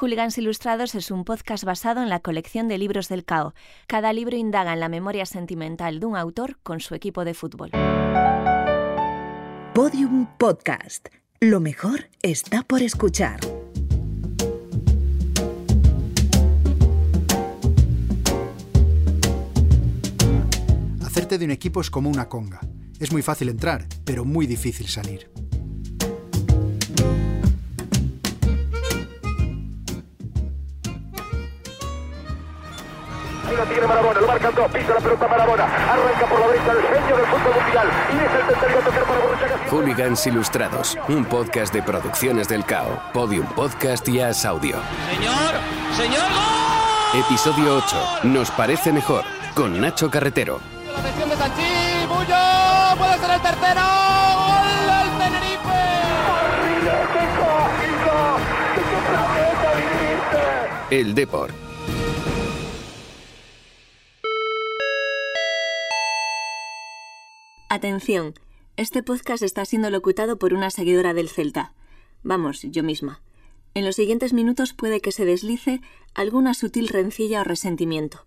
Hooligans Ilustrados es un podcast basado en la colección de libros del Cao. Cada libro indaga en la memoria sentimental de un autor con su equipo de fútbol. Podium Podcast. Lo mejor está por escuchar. Hacerte de un equipo es como una conga. Es muy fácil entrar, pero muy difícil salir. Ahí la tiene Maradona, lo marcan dos, pisa la pelota Maradona, arranca por la derecha el genio del fútbol mundial y es el tercero a tocar para Borruchaga. Hooligans Ilustrados, un podcast de Producciones del Cao, Podium Podcast y As Audio. ¡Señor, gol! Episodio 8, Nos parece mejor, con Nacho Carretero. La atención de Sanchi, Bullo, puede ser el tercero, gol del Tenerife. ¡Qué planeta viviste! El Depor. Atención, este podcast está siendo locutado por una seguidora del Celta. Vamos, yo misma. En los siguientes minutos puede que se deslice alguna sutil rencilla o resentimiento.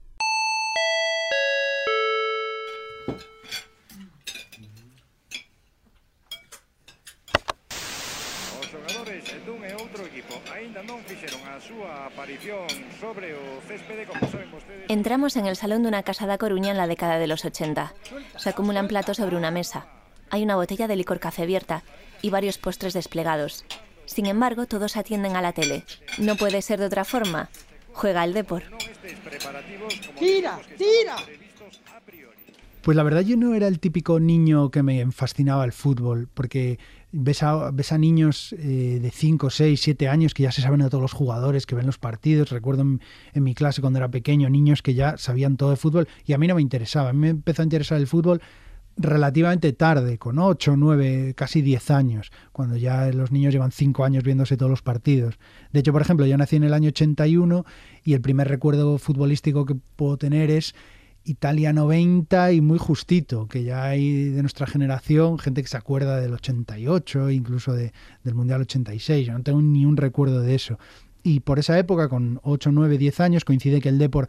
Os xogadores dun e outro equipo aínda non fixeron a súa aparición sobre o céspede, como saben vostedes. Entramos en el salón de una casa da Coruña en la década de los 80. Se acumulan platos sobre una mesa. Hay una botella de licor café abierta y varios postres desplegados. Sin embargo, todos atienden a la tele. No puede ser de otra forma. Juega el Depor. ¡Tira! Pues la verdad yo no era el típico niño que me fascinaba el fútbol, porque ves a niños de 5, 6, 7 años que ya se saben de todos los jugadores, que ven los partidos. Recuerdo en mi clase cuando era pequeño, niños que ya sabían todo de fútbol y a mí no me interesaba. A mí me empezó a interesar el fútbol relativamente tarde, con 8, 9, casi 10 años, cuando ya los niños llevan 5 años viéndose todos los partidos. De hecho, por ejemplo, yo nací en el año 81 y el primer recuerdo futbolístico que puedo tener es Italia 90 y muy justito, que ya hay de nuestra generación gente que se acuerda del 88, incluso del Mundial 86. Yo no tengo ni un recuerdo de eso. Y por esa época, con 8, 9, 10 años, coincide que el Depor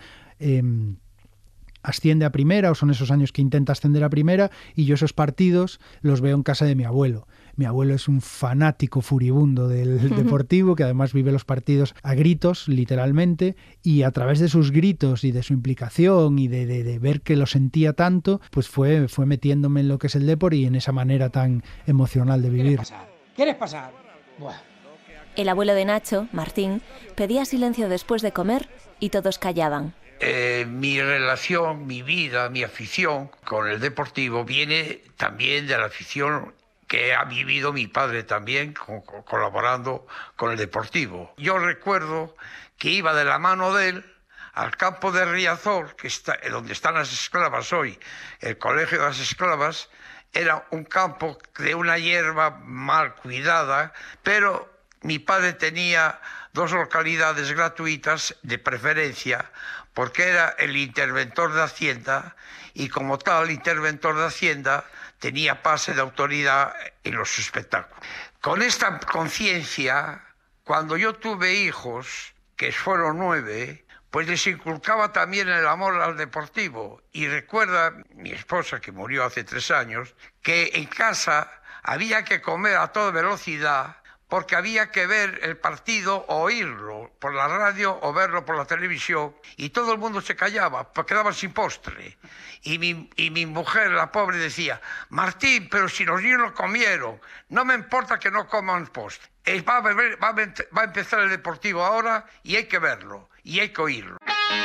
asciende a primera, o son esos años que intenta ascender a primera, y yo esos partidos los veo en casa de mi abuelo. Mi abuelo es un fanático furibundo del Deportivo, que además vive los partidos a gritos, literalmente, y a través de sus gritos y de su implicación y de ver que lo sentía tanto, pues fue metiéndome en lo que es el Depor y en esa manera tan emocional de vivir. ¿Quieres pasar? Buah. El abuelo de Nacho, Martín, pedía silencio después de comer y todos callaban. Mi relación, mi vida, mi afición con el Deportivo viene también de la afición que ha vivido mi padre también, colaborando con el Deportivo. Yo recuerdo que iba de la mano de él al campo de Riazor, que está donde están las esclavas hoy, el Colegio de las Esclavas. Era un campo de una hierba mal cuidada, pero mi padre tenía 2 localidades gratuitas de preferencia, porque era el interventor de Hacienda y como tal interventor de Hacienda tenía pase de autoridad en los espectáculos. Con esta conciencia, cuando yo tuve hijos, que fueron 9, pues les inculcaba también el amor al Deportivo. Y recuerda mi esposa, que murió hace 3 años, que en casa había que comer a toda velocidad, porque había que ver el partido o oírlo por la radio o verlo por la televisión, y todo el mundo se callaba, porque quedaban sin postre. Y mi mujer, la pobre, decía: Martín, pero si los niños lo comieron, no me importa que no coman postre. Va a empezar el Deportivo ahora y hay que verlo, y hay que oírlo.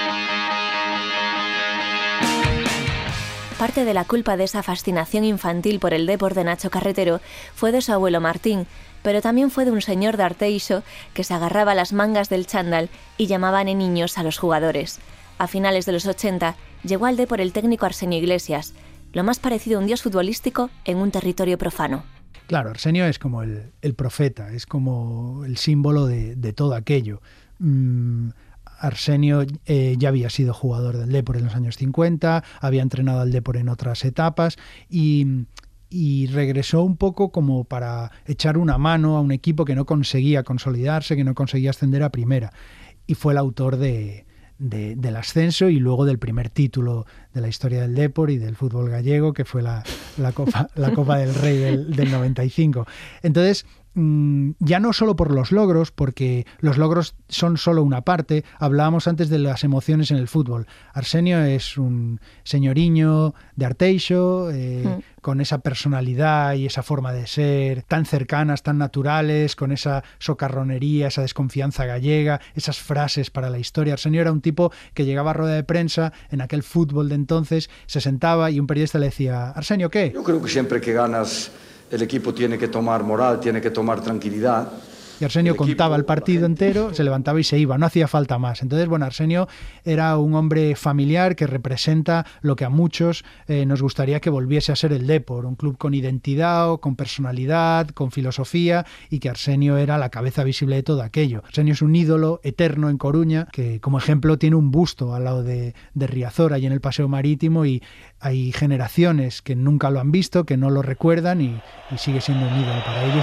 Parte de la culpa de esa fascinación infantil por el Depor de Nacho Carretero fue de su abuelo Martín, pero también fue de un señor de Arteixo que se agarraba a las mangas del chándal y llamaba niños a los jugadores. A finales de los 80 llegó al Depor el técnico Arsenio Iglesias, lo más parecido a un dios futbolístico en un territorio profano. Claro, Arsenio es como el profeta, es como el símbolo de todo aquello. Arsenio ya había sido jugador del Depor en los años 50, había entrenado al Depor en otras etapas y y regresó un poco como para echar una mano a un equipo que no conseguía consolidarse, que no conseguía ascender a primera. Y fue el autor del ascenso y luego del primer título de la historia del Depor y del fútbol gallego, que fue la Copa del Rey del 95. Entonces, ya no solo por los logros, porque los logros son solo una parte. Hablábamos antes de las emociones en el fútbol. Arsenio es un señoriño de Arteixo, con esa personalidad y esa forma de ser tan cercanas, tan naturales, con esa socarronería, esa desconfianza gallega, esas frases para la historia. Arsenio era un tipo que llegaba a rueda de prensa en aquel fútbol de entonces, se sentaba y un periodista le decía: Arsenio, ¿qué? Yo creo que siempre que ganas el equipo tiene que tomar moral, tiene que tomar tranquilidad. Y Arsenio contaba el partido entero, se levantaba y se iba, no hacía falta más. Entonces, bueno, Arsenio era un hombre familiar que representa lo que a muchos nos gustaría que volviese a ser el Depor, un club con identidad, con personalidad, con filosofía, y que Arsenio era la cabeza visible de todo aquello. Arsenio es un ídolo eterno en Coruña, que como ejemplo tiene un busto al lado de Riazor, allí en el Paseo Marítimo, y hay generaciones que nunca lo han visto, que no lo recuerdan, y sigue siendo un ídolo para ellos.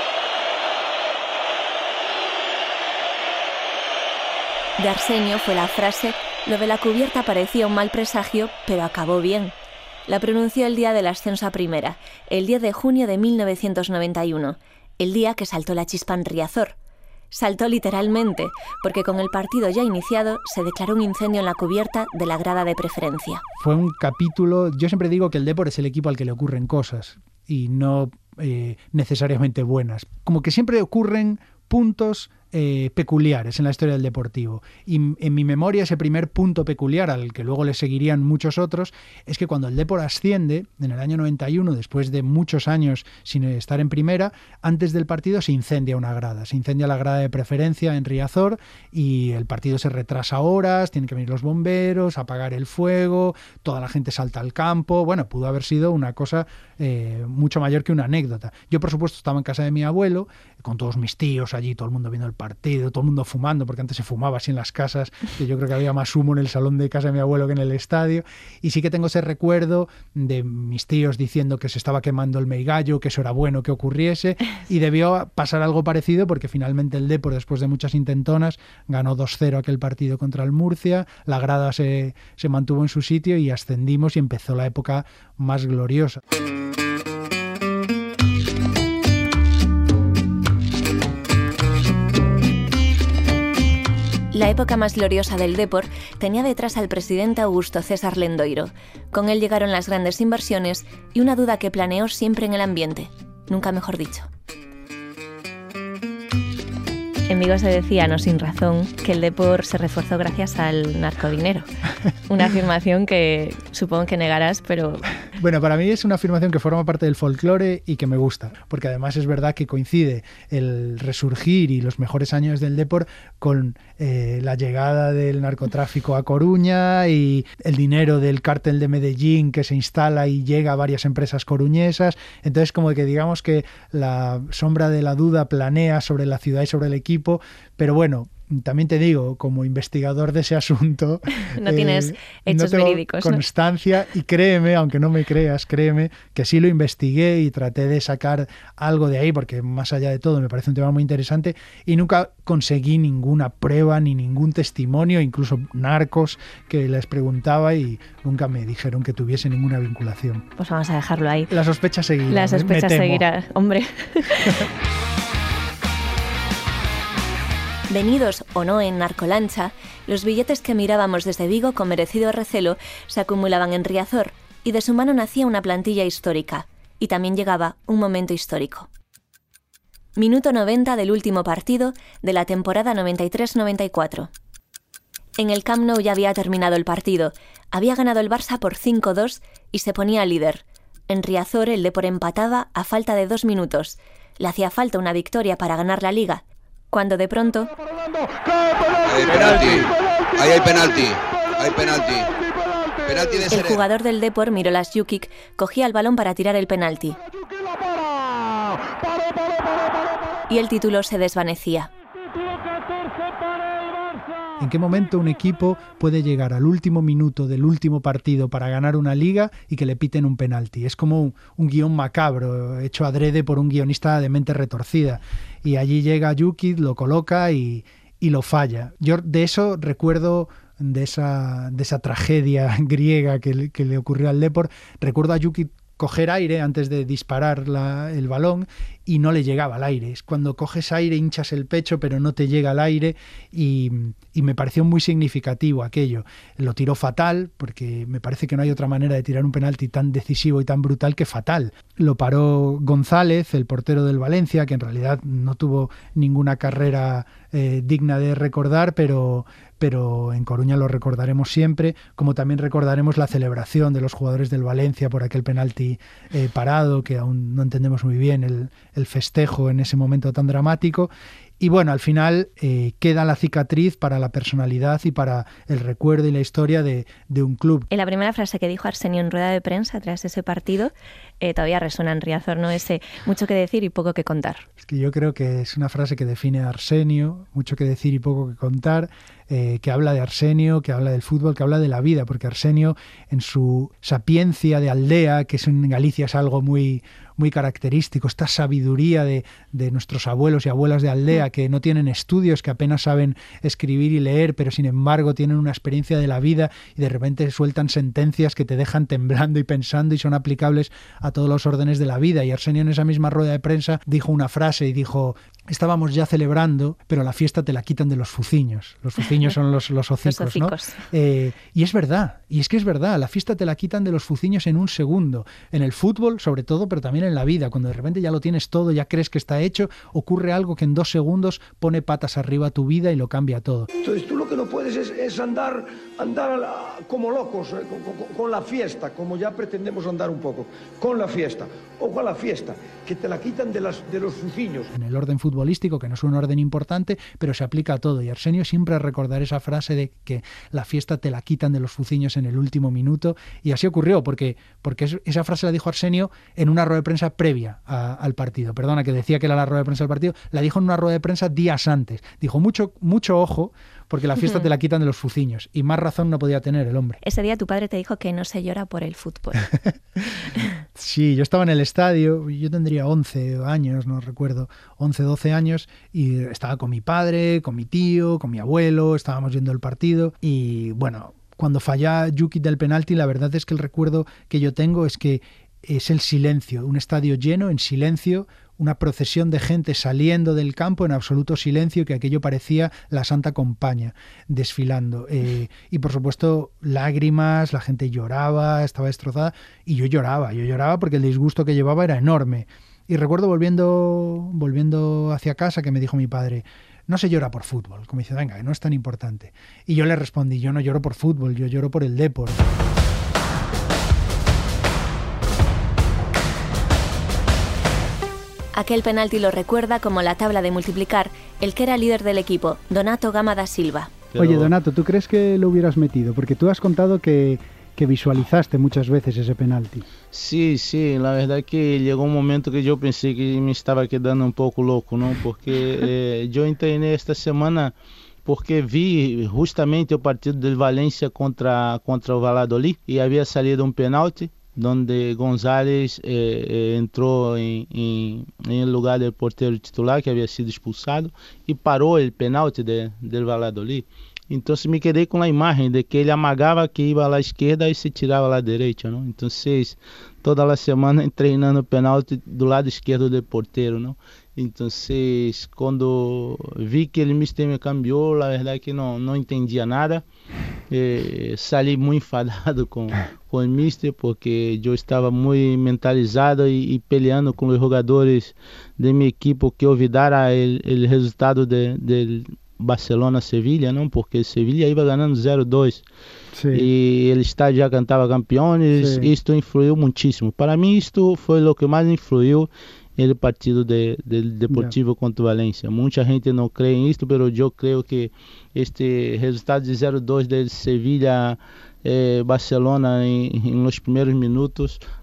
De Arsenio fue la frase: lo de la cubierta parecía un mal presagio, pero acabó bien. La pronunció el día del ascenso a primera, el 10 de junio de 1991, el día que saltó la chispa en Riazor. Saltó literalmente, porque con el partido ya iniciado se declaró un incendio en la cubierta de la grada de preferencia. Fue un capítulo. Yo siempre digo que el Depor es el equipo al que le ocurren cosas, y no necesariamente buenas. Como que siempre ocurren puntos peculiares en la historia del Deportivo. Y en mi memoria ese primer punto peculiar, al que luego le seguirían muchos otros, es que cuando el Depor asciende en el año 91, después de muchos años sin estar en primera, antes del partido se incendia una grada. Se incendia la grada de preferencia en Riazor y el partido se retrasa horas, tienen que venir los bomberos, apagar el fuego, toda la gente salta al campo. Bueno, pudo haber sido una cosa mucho mayor que una anécdota. Yo, por supuesto, estaba en casa de mi abuelo, con todos mis tíos allí, todo el mundo viendo el partido, todo el mundo fumando, porque antes se fumaba así en las casas, que yo creo que había más humo en el salón de casa de mi abuelo que en el estadio, y sí que tengo ese recuerdo de mis tíos diciendo que se estaba quemando el meigallo, que eso era bueno que ocurriese, y debió pasar algo parecido, porque finalmente el Depor, después de muchas intentonas, ganó 2-0 aquel partido contra el Murcia, la grada se mantuvo en su sitio y ascendimos y empezó la época más gloriosa. La época más gloriosa del Depor tenía detrás al presidente Augusto César Lendoiro. Con él llegaron las grandes inversiones y una duda que planeó siempre en el ambiente. Nunca mejor dicho. En Vigo se decía, no sin razón, que el Depor se reforzó gracias al narcodinero. Una afirmación que supongo que negarás, pero... Bueno, para mí es una afirmación que forma parte del folclore y que me gusta, porque además es verdad que coincide el resurgir y los mejores años del Depor con la llegada del narcotráfico a Coruña y el dinero del cártel de Medellín que se instala y llega a varias empresas coruñesas. Entonces, como que digamos que la sombra de la duda planea sobre la ciudad y sobre el equipo, pero bueno, también te digo, como investigador de ese asunto, no tienes hechos verídicos, constancia, ¿no? Y créeme, aunque no me creas, créeme que sí lo investigué y traté de sacar algo de ahí, porque más allá de todo me parece un tema muy interesante y nunca conseguí ninguna prueba ni ningún testimonio, incluso narcos que les preguntaba y nunca me dijeron que tuviese ninguna vinculación. Pues vamos a dejarlo ahí. La sospecha seguirá. La sospecha seguirá, hombre. Venidos o no en narcolancha, los billetes que mirábamos desde Vigo con merecido recelo se acumulaban en Riazor y de su mano nacía una plantilla histórica. Y también llegaba un momento histórico. Minuto 90 del último partido de la temporada 93-94. En el Camp Nou ya había terminado el partido. Había ganado el Barça por 5-2 y se ponía líder. En Riazor el Depor empataba a falta de 2 minutos. Le hacía falta una victoria para ganar la Liga. Cuando de pronto... Hay penalti. Ahí hay penalti. Hay penalti. Penalti de el jugador del Depor, Mirolas Jukic, cogía el balón para tirar el penalti. Y el título se desvanecía. ¿En qué momento un equipo puede llegar al último minuto del último partido para ganar una liga y que le piten un penalti? Es como un guión macabro, hecho adrede por un guionista de mente retorcida. Y allí llega Jukic, lo coloca y lo falla. Yo de eso recuerdo, de esa tragedia griega que le ocurrió al Depor, recuerdo a Jukic coger aire antes de disparar el balón y no le llegaba al aire. Es cuando coges aire, hinchas el pecho, pero no te llega al aire y me pareció muy significativo aquello. Lo tiró fatal, porque me parece que no hay otra manera de tirar un penalti tan decisivo y tan brutal que fatal. Lo paró González, el portero del Valencia, que en realidad no tuvo ninguna carrera digna de recordar, pero en Coruña lo recordaremos siempre, como también recordaremos la celebración de los jugadores del Valencia por aquel penalti parado, que aún no entendemos muy bien el festejo en ese momento tan dramático. Y bueno, al final queda la cicatriz para la personalidad y para el recuerdo y la historia de un club. En la primera frase que dijo Arsenio en rueda de prensa tras ese partido, todavía resuena en Riazor, ¿no? Ese mucho que decir y poco que contar. Es que yo creo que es una frase que define a Arsenio, mucho que decir y poco que contar, que habla de Arsenio, que habla del fútbol, que habla de la vida, porque Arsenio, en su sapiencia de aldea, que en Galicia es algo muy característico, esta sabiduría de nuestros abuelos y abuelas de aldea, que no tienen estudios, que apenas saben escribir y leer, pero sin embargo tienen una experiencia de la vida y de repente sueltan sentencias que te dejan temblando y pensando y son aplicables a todos los órdenes de la vida. Y Arsenio, en esa misma rueda de prensa, dijo una frase y dijo: estábamos ya celebrando, pero la fiesta te la quitan de los fuciños. Los fuciños son los hocicos, ¿no? Y es verdad, y es que es verdad, la fiesta te la quitan de los fuciños en un segundo. En el fútbol, sobre todo, pero también en la vida. Cuando de repente ya lo tienes todo, ya crees que está hecho, ocurre algo que en 2 segundos pone patas arriba a tu vida y lo cambia todo. Entonces tú lo que no puedes es andar como locos con la fiesta, como ya pretendemos andar un poco, con la fiesta. Ojo a la fiesta, que te la quitan de los fuciños. En el orden futbolístico, que no es un orden importante, pero se aplica a todo. Y Arsenio siempre recordar esa frase de que la fiesta te la quitan de los fuciños en el último minuto. Y así ocurrió, porque esa frase la dijo Arsenio en una rueda de prensa previa al partido. Perdona, que decía que era la rueda de prensa del partido. La dijo en una rueda de prensa días antes. Dijo, mucho ojo, porque la fiesta te la quitan de los fuciños. Y más razón no podía tener el hombre. Ese día tu padre te dijo que no se llora por el fútbol. Sí, yo estaba en el estadio, yo tendría 11 años, no recuerdo, 11, 12 años, y estaba con mi padre, con mi tío, con mi abuelo, estábamos viendo el partido y bueno, cuando falla Jukic del penalti, la verdad es que el recuerdo que yo tengo es que es el silencio, un estadio lleno en silencio, una procesión de gente saliendo del campo en absoluto silencio, que aquello parecía la Santa Compaña desfilando. Y por supuesto lágrimas, la gente lloraba, estaba destrozada, y yo lloraba porque el disgusto que llevaba era enorme. Y recuerdo volviendo hacia casa que me dijo mi padre: no se llora por fútbol, como dice, venga, que no es tan importante. Y yo le respondí: yo no lloro por fútbol, yo lloro por el Depor. Aquel penalti lo recuerda como la tabla de multiplicar el que era líder del equipo, Donato Gama da Silva. Oye, Donato, ¿tú crees que lo hubieras metido? Porque tú has contado que visualizaste muchas veces ese penalti. Sí, la verdad que llegó un momento que yo pensé que me estaba quedando un poco loco, ¿no? Porque yo entrené esta semana porque vi justamente el partido del Valencia contra o Valladolid y había salido un penalti donde González entró en el lugar del portero titular que había sido expulsado y paró el penalti del Valladolid. Entonces me quedé con la imagen de que él amagaba que iba a la izquierda y se tiraba a la derecha, ¿no? Entonces toda la semana entrenando penalti do lado izquierdo del portero, ¿no? Entonces cuando vi que el míster me cambió, la verdad que no entendía nada. Salí muy enfadado con el míster porque yo estaba muy mentalizado y peleando con los jugadores de mi equipo que olvidara el resultado del Barcelona-Sevilla, ¿no? Porque el Sevilla iba ganando 0-2 sí. Y el estadio ya cantaba campeones. Sí. Esto influyó muchísimo. Para mí esto fue lo que más influyó en el partido del Deportivo contra Valencia. Mucha gente no cree en esto, pero yo creo que este resultado de 0-2 del Sevilla Barcelona en los primeros minutos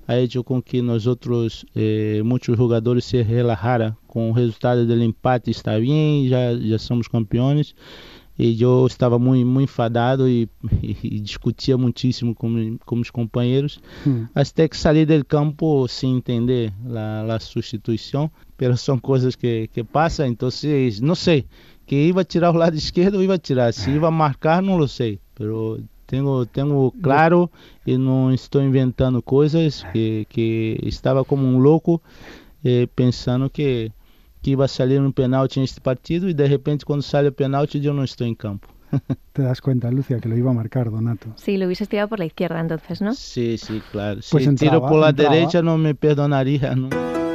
ha hecho con que nosotros, muchos jugadores se relajaran con el resultado del empate. Está bien, ya somos campeones. E eu estava muito enfadado e discutia muitíssimo com os companheiros, até que saí do campo sem entender a substituição, mas são coisas que passam, então não sei, que ia tirar o lado esquerdo ou ia tirar, se ia marcar não sei, mas tenho claro e não estou inventando coisas, que estava como um louco pensando que iba a salir un penalti en este partido y de repente cuando sale el penalti yo no estoy en campo. Te das cuenta, Lucia, que lo iba a marcar Donato. Sí, lo hubieses tirado por la izquierda entonces, ¿no? Sí, claro. Pues si entraba, tiro por la derecha no me perdonaría, ¿no?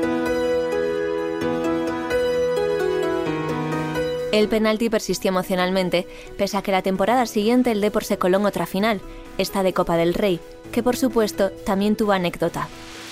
El penalti persistió emocionalmente, pese a que la temporada siguiente el Depor se coló en otra final, esta de Copa del Rey, que por supuesto también tuvo anécdota.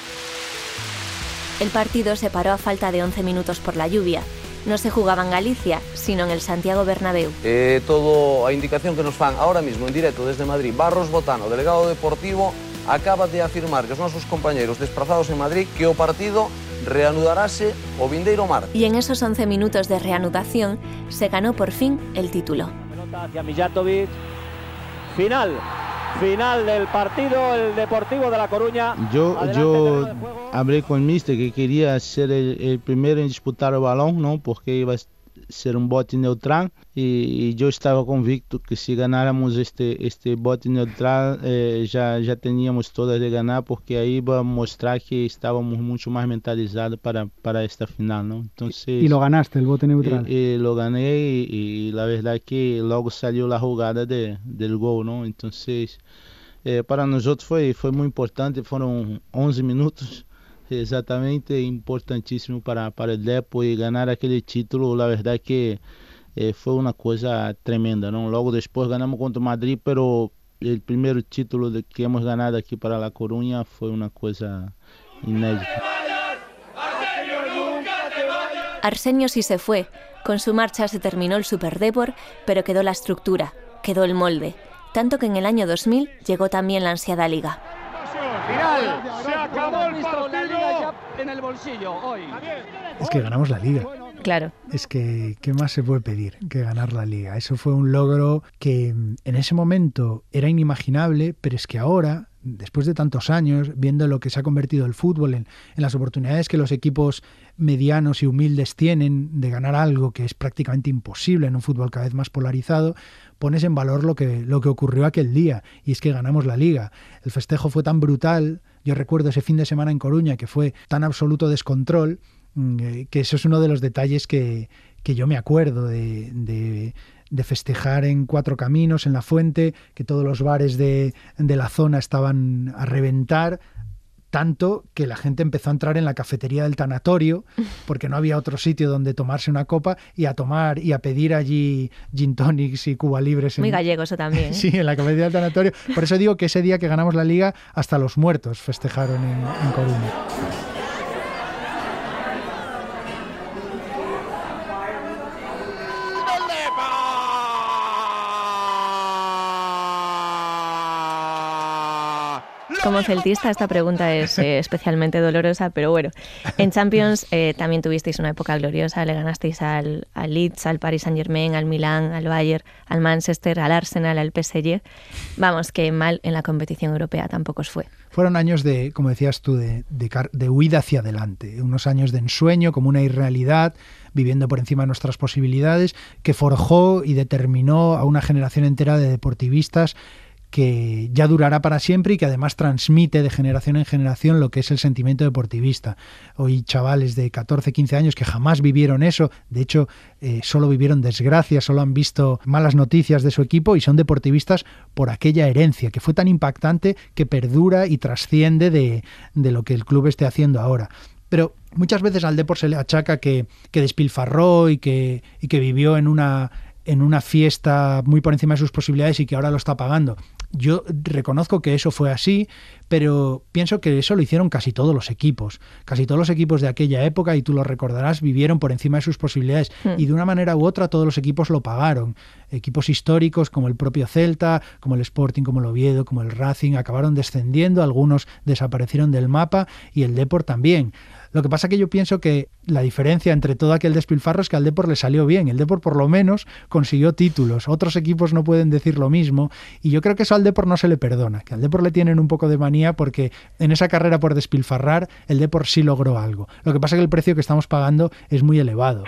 El partido se paró a falta de 11 minutos por la lluvia. No se jugaba en Galicia, sino en el Santiago Bernabéu. Todo a indicación que nos fan ahora mismo en directo desde Madrid, Barros Botano, delegado deportivo, acaba de afirmar que os nosos compañeros desplazados en Madrid que o partido reanudarase o vindeiro martes. Y en esos 11 minutos de reanudación se ganó por fin el título. Pelota hacia Mijatovic. Final del partido, el Deportivo de La Coruña. Yo hablé con el míster que quería ser el primero en disputar el balón, ¿no? Porque iba a ser un bote neutral y yo estaba convicto que si ganáramos este bote neutral ya teníamos todas de ganar, porque ahí iba a mostrar que estábamos mucho más mentalizados para esta final, ¿no? Entonces, ¿Y lo ganaste, el bote neutral? Lo gané y la verdad que luego salió la jugada del gol, ¿no? Entonces, para nosotros fue muy importante, fueron 11 minutos. Exatamente, importantíssimo para o Depor, e ganhar aquele título, a verdade que foi uma coisa tremenda, não? Logo depois ganhamos contra o Madrid, pero o primeiro título que hemos ganado aqui para La Coruña foi uma coisa inédita. Arsenio sí se fue. Con su marcha se terminó el Super Depor, pero quedó la estructura, quedó el molde. Tanto que en el año 2000 llegó también la ansiada Liga. Final, se acabó el partido. La Liga ya en el bolsillo hoy. Es que ganamos la Liga. Claro. Es que, ¿qué más se puede pedir que ganar la Liga? Eso fue un logro que en ese momento era inimaginable, pero es que ahora, después de tantos años, viendo lo que se ha convertido el fútbol, en las oportunidades que los equipos medianos y humildes tienen de ganar algo que es prácticamente imposible en un fútbol cada vez más polarizado, pones en valor lo que ocurrió aquel día, y es que ganamos la Liga. El festejo fue tan brutal, yo recuerdo ese fin de semana en Coruña, que fue tan absoluto descontrol, que eso es uno de los detalles que yo me acuerdo de festejar en Cuatro Caminos, en La Fuente, que todos los bares de la zona estaban a reventar, tanto que la gente empezó a entrar en la cafetería del tanatorio porque no había otro sitio donde tomarse una copa y a tomar y a pedir allí gin tonics y Cuba libres. Muy gallego eso también, ¿eh? Sí, en la cafetería del tanatorio. Por eso digo que ese día que ganamos la Liga, hasta los muertos festejaron en Coruña. Como celtista esta pregunta es especialmente dolorosa, pero bueno, en Champions también tuvisteis una época gloriosa, le ganasteis al Leeds, al Paris Saint-Germain, al Milán, al Bayern, al Manchester, al Arsenal, al PSG. Vamos, que mal en la competición europea tampoco os fue. Fueron años de, como decías tú, de huida hacia adelante, unos años de ensueño, como una irrealidad, viviendo por encima de nuestras posibilidades, que forjó y determinó a una generación entera de deportivistas que ya durará para siempre y que además transmite de generación en generación lo que es el sentimiento deportivista. Hoy chavales de 14, 15 años que jamás vivieron eso, de hecho solo vivieron desgracias, solo han visto malas noticias de su equipo y son deportivistas por aquella herencia que fue tan impactante que perdura y trasciende de lo que el club esté haciendo ahora. Pero muchas veces al Depor se le achaca que despilfarró y que vivió en una fiesta muy por encima de sus posibilidades y que ahora lo está pagando. Yo reconozco que eso fue así, pero pienso que eso lo hicieron casi todos los equipos. Casi todos los equipos de aquella época, y tú lo recordarás, vivieron por encima de sus posibilidades. Y de una manera u otra todos los equipos lo pagaron. Equipos históricos como el propio Celta, como el Sporting, como el Oviedo, como el Racing, acabaron descendiendo, algunos desaparecieron del mapa y el Depor también. Lo que pasa que yo pienso que la diferencia entre todo aquel despilfarro es que al Depor le salió bien. El Depor por lo menos consiguió títulos. Otros equipos no pueden decir lo mismo. Y yo creo que eso al Depor no se le perdona. Que al Depor le tienen un poco de manía porque en esa carrera por despilfarrar el Depor sí logró algo. Lo que pasa es que el precio que estamos pagando es muy elevado.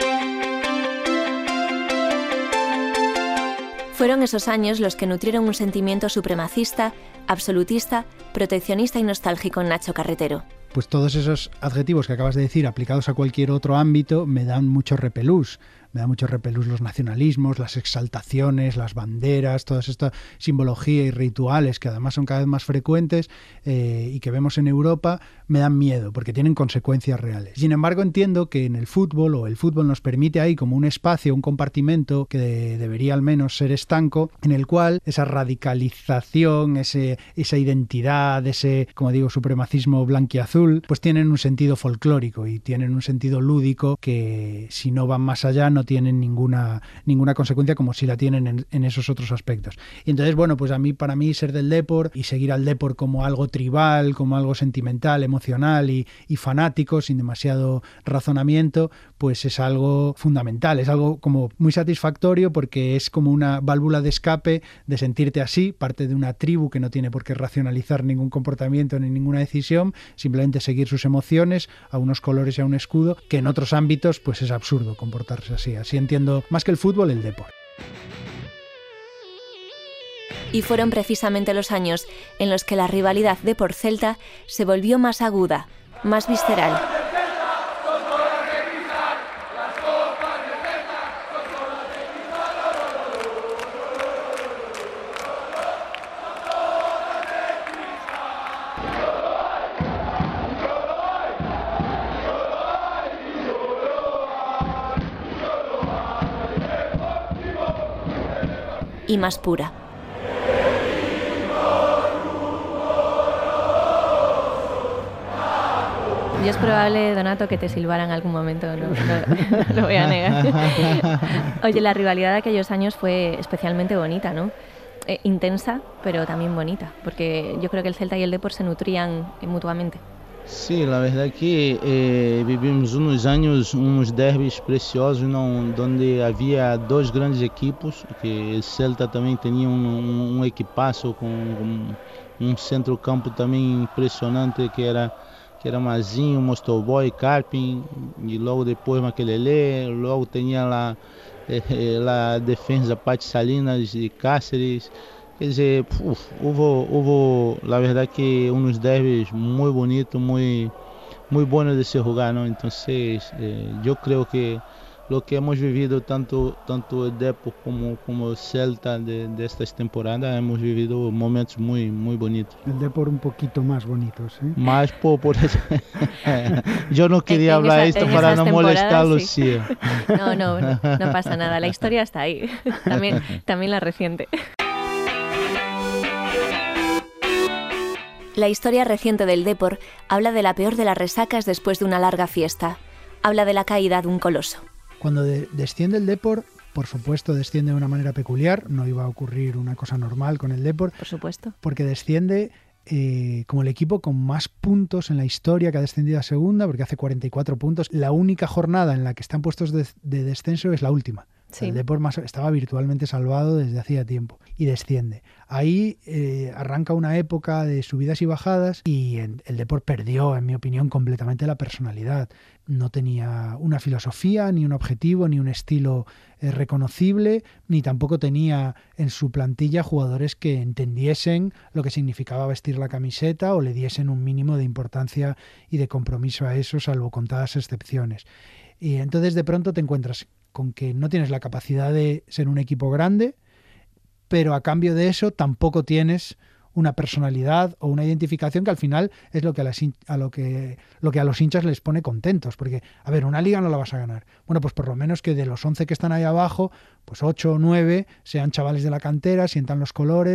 Fueron esos años los que nutrieron un sentimiento supremacista, absolutista, proteccionista y nostálgico en Nacho Carretero. Pues todos esos adjetivos que acabas de decir aplicados a cualquier otro ámbito me dan mucho repelús. Me da mucho repelús los nacionalismos, las exaltaciones, las banderas, toda esta simbología y rituales que además son cada vez más frecuentes y que vemos en Europa, me dan miedo porque tienen consecuencias reales. Sin embargo, entiendo que en el fútbol, o el fútbol nos permite ahí como un espacio, un compartimento que debería al menos ser estanco, en el cual esa radicalización, esa identidad, ese, como digo, supremacismo blanquiazul, pues tienen un sentido folclórico y tienen un sentido lúdico que si no van más allá no tienen ninguna consecuencia como si la tienen en esos otros aspectos. Y entonces, bueno, pues para mí ser del Depor y seguir al Depor como algo tribal, como algo sentimental, emocional y fanático, sin demasiado razonamiento, pues es algo fundamental, es algo como muy satisfactorio porque es como una válvula de escape de sentirte así, parte de una tribu que no tiene por qué racionalizar ningún comportamiento ni ninguna decisión, simplemente seguir sus emociones a unos colores y a un escudo, que en otros ámbitos pues es absurdo comportarse así. Así entiendo, más que el fútbol, el Depor. Y fueron precisamente los años en los que la rivalidad Depor-Celta se volvió más aguda, más visceral. Y más pura. Y es probable, Donato, que te silbaran en algún momento, no lo voy a negar. Oye, la rivalidad de aquellos años fue especialmente bonita, ¿no? Intensa, pero también bonita, porque yo creo que el Celta y el Depor se nutrían mutuamente. Sí, la verdad que vivimos unos años, unos derbis preciosos, donde había dos grandes equipos, que el Celta también tenía un equipazo con un centro-campo también impresionante, que era Mazinho, Mostoboy, Carpin, y luego después Makelele, luego tenía la defensa Pati Salinas y Cáceres. Quer dizer, hubo la verdad que unos derbis muy bonitos, muy buenos de se jugar, ¿no? Entonces, yo creo que lo que hemos vivido tanto el Depor como el Celta de estas temporadas, hemos vivido momentos muy bonitos. El Depor un poquito más bonitos, ¿eh? Más por eso. Yo no quería hablar esto para no molestar a Lucía. Sí. No pasa nada, la historia está ahí, también la reciente. La historia reciente del Depor habla de la peor de las resacas después de una larga fiesta. Habla de la caída de un coloso. Cuando desciende el Depor, por supuesto desciende de una manera peculiar. No iba a ocurrir una cosa normal con el Depor. Por supuesto. Porque desciende como el equipo con más puntos en la historia que ha descendido a segunda, porque hace 44 puntos. La única jornada en la que están puestos de descenso es la última. Sí. El Depor estaba virtualmente salvado desde hacía tiempo y desciende. Ahí arranca una época de subidas y bajadas y el Depor perdió, en mi opinión, completamente la personalidad. No tenía una filosofía, ni un objetivo, ni un estilo reconocible, ni tampoco tenía en su plantilla jugadores que entendiesen lo que significaba vestir la camiseta o le diesen un mínimo de importancia y de compromiso a eso, salvo contadas excepciones. Y entonces de pronto te encuentras con que no tienes la capacidad de ser un equipo grande, pero a cambio de eso tampoco tienes una personalidad o una identificación que al final es lo que a los hinchas les pone contentos, porque, a ver, una liga no la vas a ganar. Bueno, pues por lo menos que de los 11 que están ahí abajo, pues 8 o 9 sean chavales de la cantera, sientan los colores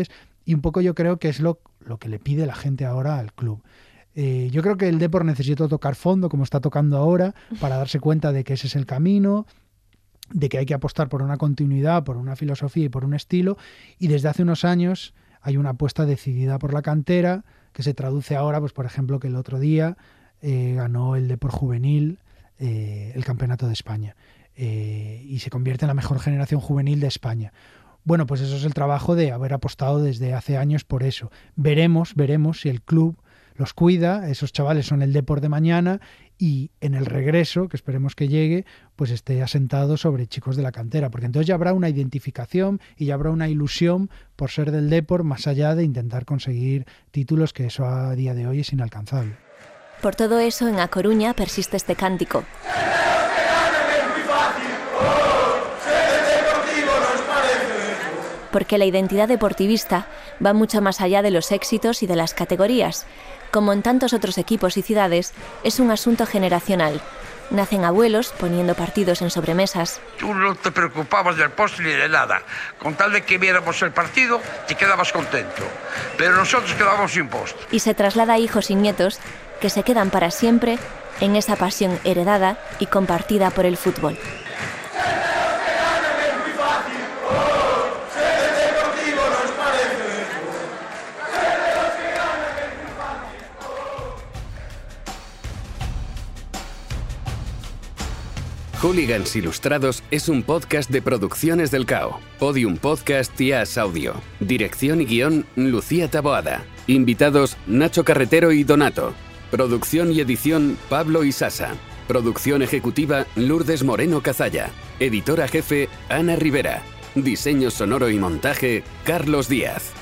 y un poco yo creo que es lo que le pide la gente ahora al club. Yo creo que el Depor necesitó tocar fondo, como está tocando ahora, para darse cuenta de que ese es el camino, de que hay que apostar por una continuidad, por una filosofía y por un estilo, y desde hace unos años hay una apuesta decidida por la cantera, que se traduce ahora, pues por ejemplo, que el otro día ganó el Depor Juvenil el Campeonato de España y se convierte en la mejor generación juvenil de España. Bueno, pues eso es el trabajo de haber apostado desde hace años por eso. Veremos si el club los cuida, esos chavales son el Depor de mañana, y en el regreso, que esperemos que llegue, pues esté asentado sobre chicos de la cantera, porque entonces ya habrá una identificación y ya habrá una ilusión por ser del Depor, más allá de intentar conseguir títulos, que eso a día de hoy es inalcanzable. Por todo eso, en A Coruña persiste este cántico. Porque la identidad deportivista va mucho más allá de los éxitos y de las categorías. Como en tantos otros equipos y ciudades, es un asunto generacional. Nacen abuelos poniendo partidos en sobremesas. Tú no te preocupabas del postre ni de nada. Con tal de que viéramos el partido, te quedabas contento. Pero nosotros quedábamos sin postre. Y se traslada a hijos y nietos que se quedan para siempre en esa pasión heredada y compartida por el fútbol. Hooligans Ilustrados es un podcast de Producciones del Cao. Podium Podcast y As Audio. Dirección y guión, Lucía Taboada. Invitados, Nacho Carretero y Donato. Producción y edición, Pablo y Sasa. Producción ejecutiva, Lourdes Moreno Cazalla. Editora jefe, Ana Rivera. Diseño sonoro y montaje, Carlos Díaz.